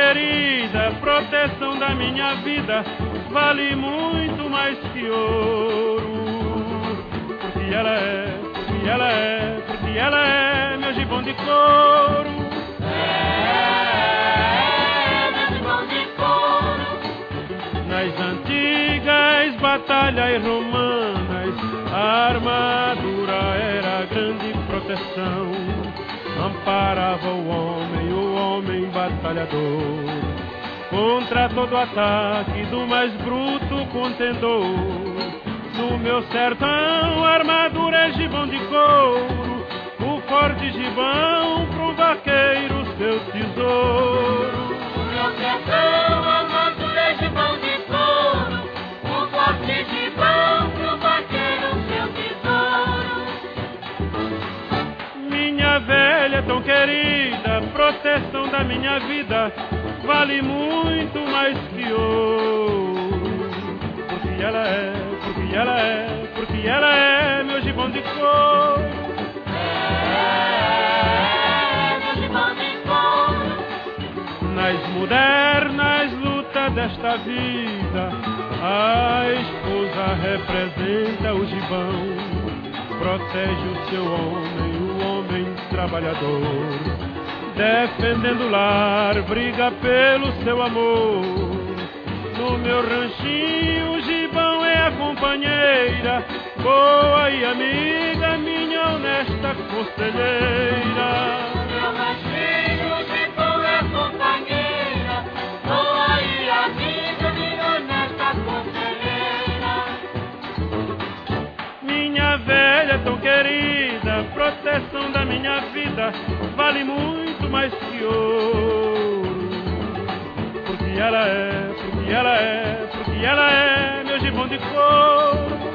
querida, proteção da minha vida, vale muito mais que ouro. Porque ela é, porque ela é, porque ela é meu gibão de couro. Meu gibão de couro. Nas antigas batalhas romanas, a armadura era grande proteção, amparava o homem batalhador, contra todo ataque do mais bruto contendor. No meu sertão, a armadura é gibão de couro, o forte gibão pro vaqueiro seu tesouro. No meu sertão, a armadura é gibão de couro, o forte gibão pro vaqueiro seu tesouro. Minha velha tão querida, proteção da minha vida, vale muito mais que ouro. Porque ela é, porque ela é, porque ela é meu gibão de couro. Meu gibão de couro. Nas modernas lutas desta vida, a esposa representa o gibão, protege o seu homem, o homem trabalhador, defendendo o lar, briga pelo seu amor. No meu ranchinho, o gibão é a companheira, boa e amiga, minha honesta conselheira. Meu ranchinho, o gibão é a companheira, boa e amiga, minha honesta conselheira. Minha velha tão querida, proteção da minha vida, vale muito mais que ouro. Porque ela é, porque ela é, porque ela é meu gibão de couro.